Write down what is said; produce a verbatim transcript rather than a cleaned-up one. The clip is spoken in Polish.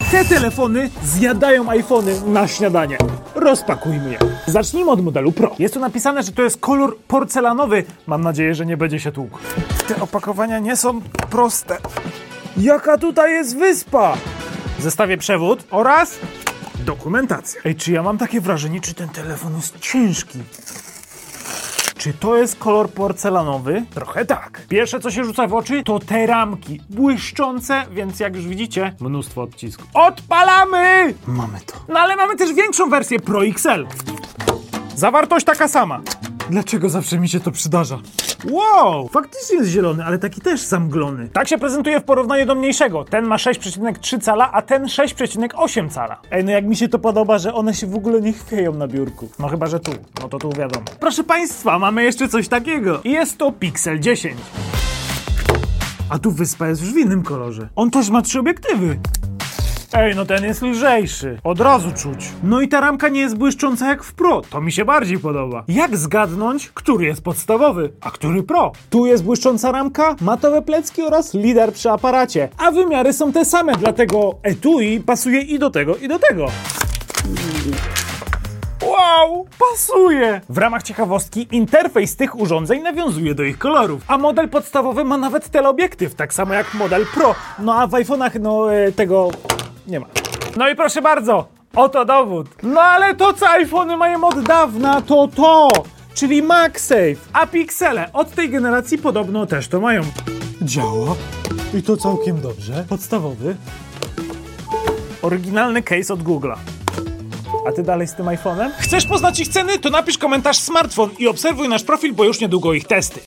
Te telefony zjadają iPhony na śniadanie. Rozpakujmy je. Zacznijmy od modelu Pro. Jest tu napisane, że to jest kolor porcelanowy. Mam nadzieję, że nie będzie się tłukł. Te opakowania nie są proste. Jaka tutaj jest wyspa? Zestawię przewód oraz dokumentacja. Ej, czy ja mam takie wrażenie, czy ten telefon jest ciężki? Czy to jest kolor porcelanowy? Trochę tak. Pierwsze, co się rzuca w oczy, to te ramki. Błyszczące, więc jak już widzicie, mnóstwo odcisków. Odpalamy! Mamy to. No ale mamy też większą wersję Pro X L. Zawartość taka sama. Dlaczego zawsze mi się to przydarza? Wow! Faktycznie jest zielony, ale taki też zamglony. Tak się prezentuje w porównaniu do mniejszego. Ten ma sześć przecinek trzy cala, a ten sześć przecinek osiem cala. Ej, no jak mi się to podoba, że one się w ogóle nie chwieją na biurku. No chyba, że tu. No to tu wiadomo. Proszę państwa, mamy jeszcze coś takiego. I jest to Pixel dziesięć. A tu wyspa jest już w innym kolorze. On też ma trzy obiektywy. Ej, no ten jest lżejszy. Od razu czuć. No i ta ramka nie jest błyszcząca jak w Pro. To mi się bardziej podoba. Jak zgadnąć, który jest podstawowy, a który Pro? Tu jest błyszcząca ramka, matowe plecki oraz lider przy aparacie. A wymiary są te same, dlatego etui pasuje i do tego, i do tego. Wow, pasuje! W ramach ciekawostki interfejs tych urządzeń nawiązuje do ich kolorów, a model podstawowy ma nawet teleobiektyw, tak samo jak model Pro. No a w iPhone'ach, no e, tego nie ma. No i proszę bardzo, oto dowód. No ale to, co iPhony mają od dawna, to to, czyli MagSafe. A Pixele od tej generacji podobno też to mają. Działa. I to całkiem dobrze. Podstawowy. Oryginalny case od Google'a. A ty dalej z tym iPhone'em? Chcesz poznać ich ceny? To napisz komentarz smartfon i obserwuj nasz profil, bo już niedługo ich testy.